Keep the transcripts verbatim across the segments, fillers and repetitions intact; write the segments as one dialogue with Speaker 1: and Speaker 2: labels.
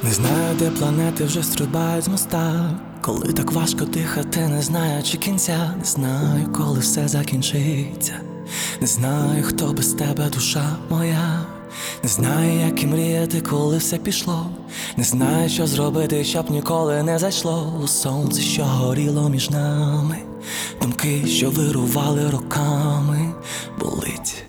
Speaker 1: Не знаю, де планети вже стрибають з моста. Коли так важко дихати, не знаючи кінця. Не знаю, коли все закінчиться. Не знаю, хто без тебе, душа моя. Не знаю, як і мріяти, коли все пішло. Не знаю, що зробити, щоб ніколи не зайшло у сонце, що горіло між нами. Думки, що вирували роками, болить.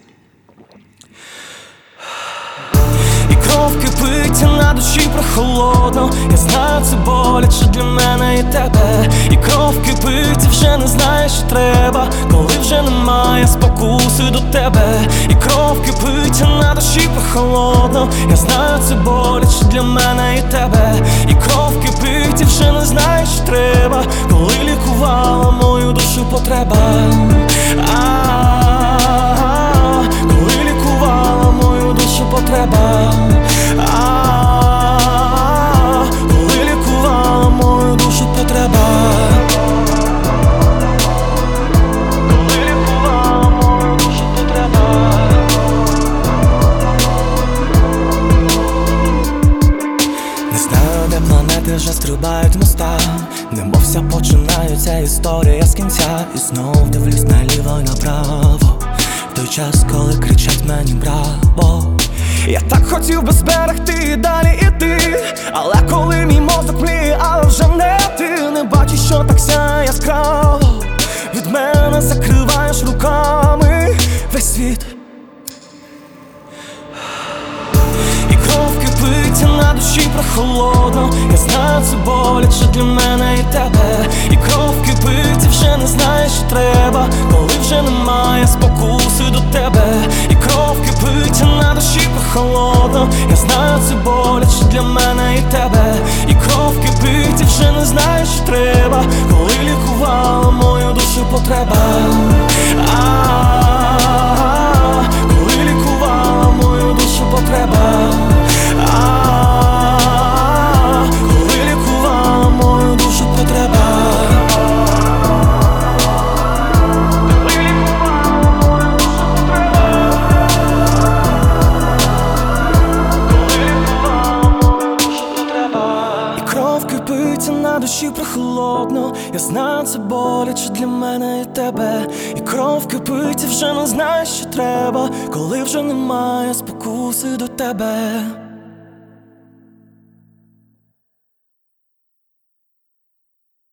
Speaker 1: І кров кипить, на душі прохолодно. Я знаю, це боляче для мене і тебе. І кров кипить, вже не знаєш, що треба, коли вже немає спокуси до тебе. І кров кипить, на душі прохолодно. Я знаю, це боляче для мене і тебе. І кров кипить, вже не знаєш, що треба, коли лікувала мою душу потреба. А-а-а, коли лікувала мою душу потреба. А-а-а, коли лікувала мою душу потреба. Коли лікувала мою душу потреба. Не знаю, де планети вже стрибають моста. Немов вся починається історія з кінця. І знов дивлюсь наліво й направо, в той час, коли кричать мені браво. Я так хотів би зберегти і далі іти, але коли мій мозок мліє, але вже не ти. Не бачиш, що так сяє яскраво, від мене закриваєш руками весь світ. І кров кипить, на душі прохолодно. Я знаю, це боляче для мене і тебе. І кров кипить, вже не знаєш, що треба, коли вже немає спокуси до тебе. І кров кипить, на душі прохолодно. Я знаю, це боляче для мене і тебе. І кров кипить, вже не знаєш, що треба, коли лікувала мою душу потреба. А-а-а, коли лікувала мою душу потреба. А-а-а, коли лікувала мою душу потреба. На душі прохолодно. Я знаю, це боляче для мене і тебе. І кров кипить, і вже не знаєш, що треба, коли вже немає спокуси до тебе.